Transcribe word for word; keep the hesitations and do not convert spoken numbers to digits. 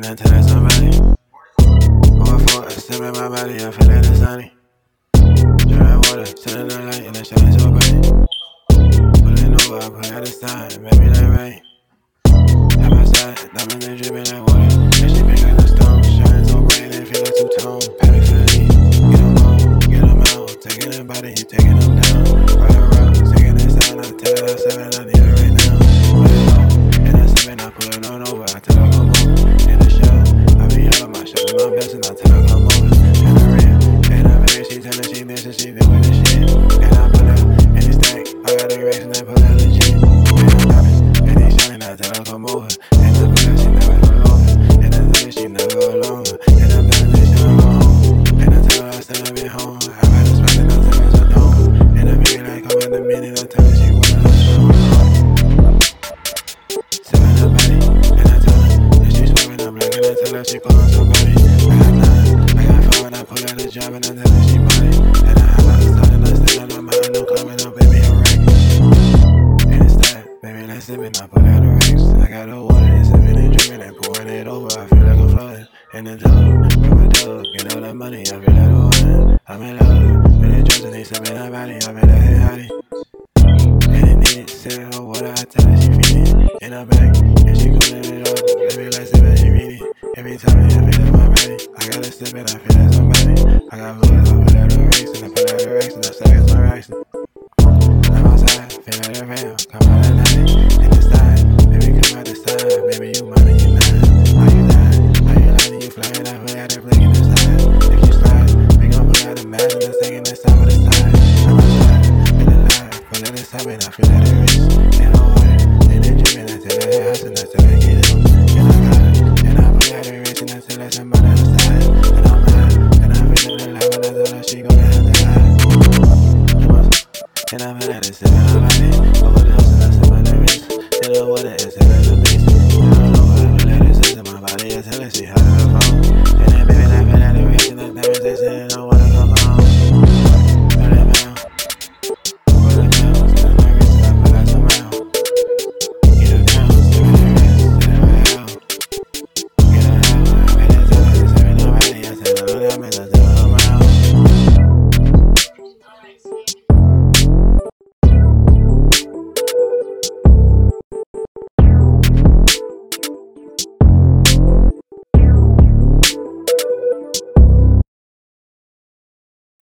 dripping until there's somebody. Four four, a sip in my body, I feel like it's sunny. Dry water, turn the light, and I shine it so bright. Pulling over, I put out the sign, maybe that rain. At my side, diamonds and dripping like water. And she big like the stone, shining so bright, and feel like two-tone. Paddock for the lead, get them on, get them out. Taking them body, you taking them down. Right around, taking this out, I tell her I seven, I need her right now. Put it on, and I seven, I pull it on over, I tell her come over. In the shell, I be out of my shell, my best, and I tell her come over. And I ran, and I married, she tell her she missed, and she been with the shit. And I put her in the stack, I got the race, and I put her legit. And I'm diamond, and he shining, I tell her come over. And I put her, she never go over. And I tell her she never go longer. And I'm done, and she never go home. And I tell her I still never be home. I got a spot, and I tell her so don't. And I be like, come in the minute, I tell her she wanna know. Seven her body, and I tell her that she's swerving, I'm like, and I tell her she calling somebody. I got nine, I got four, and I pull out the job, and I tell her she body. And I have a start, and I still don't mind, no coming up, baby, I'm right. And it's that, baby, let's sip it, I pull out the racks. I got the water, and sipping and dripping, and pouring it over, I feel like I'm flooding. And the dog, grab a dog, get all the money, I feel like a woman. I'm in love, with the drugs, and they subbing her body, I feel like hey, hottie. And it needed, sip her water, I tell her she feeding. In her back, and she cooling it up, baby, let's sip it, she reading. Every time I feel like my body, I gotta sip it, I feel like somebody. I got fluids, I put out the race, and I put out the race, and I say it's my race. I'm outside, feel like a rail, come out at night, in the side, baby, come out the side, baby, you mine and you nine. Are you lying? Are you lying? You flying, I put out the flick in the side. If you slide, we gon' put out the mask, and I'm taking this time with the side. I'm outside, feel alive, full of this time, and I feel like the race. In the water, in the dripping, I tell her hey, house, and I tell her get it on. And I got it, and I put out the race, and I tell her somebody on the side. And I'm mad, and I feel it alive, and I tell her she gon' have to hide. And I'm mad at it, sipping her body, over the house, and I sip on the wrist. In the water,